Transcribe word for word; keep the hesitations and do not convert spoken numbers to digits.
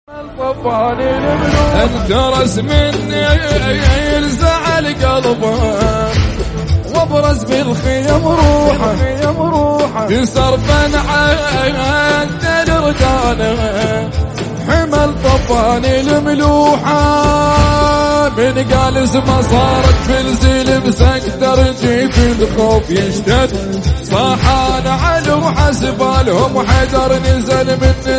انترس مني يلزع القلبه وابرز بالخيم روحه كسر بنعه الرجاله حمل طفاني الملوحه من قال اسمه صارت في الزلم سكتر جيت الخوف يشتد صاحان علو حسبالهم حجر نزل من